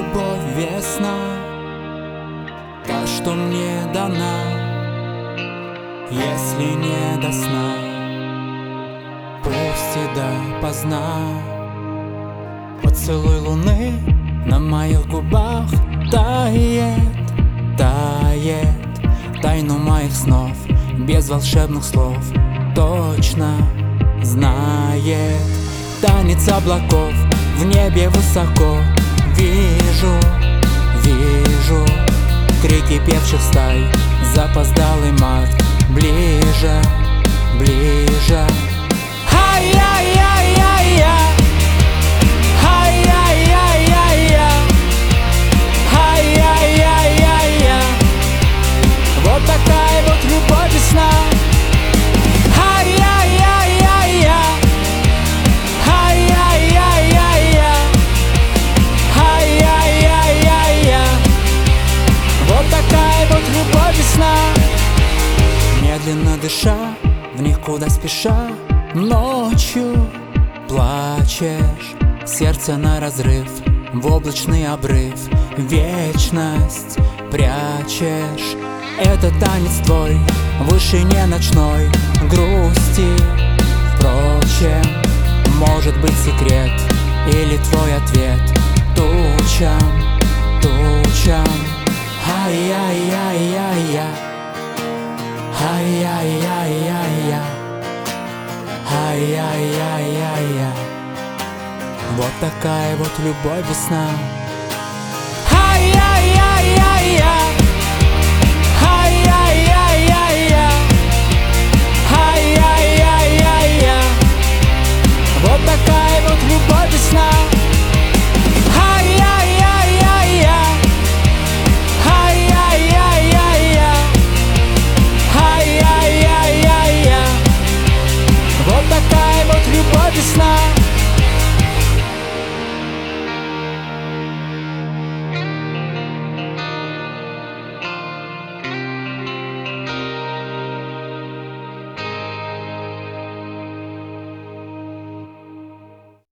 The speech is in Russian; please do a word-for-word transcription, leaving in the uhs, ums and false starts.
любовь весна, та, что мне дана, если не до сна, пусть и допоздна. Поцелуй луны на моих губах тает, тает тайну моих снов, без волшебных слов точно знает. Танец облаков в небе высоко, вижу, вижу крики певчих стай, запоздалый март ближе, ближе. Ай-яй-яй-яй-я, ай-яй-яй-яй-я, ай-яй-яй-яй-я. Вот такая вот любовь весна. Ай-яй-яй-яй-я, ай-яй-яй-яй-я, ай-яй-яй-яй-я. Вот такая вот любовь весна. Медленно дыша, в никуда спеша, ночью плачешь, сердце на разрыв, в облачный обрыв вечность прячешь. Это танец твой, выше не ночной грусти. Впрочем, может быть секрет или твой ответ тучам, тучам. Ай-яй-яй-яй-я, ай-яй-яй-яй-я, ай-яй-яй-яй-я. Вот такая вот любовь весна.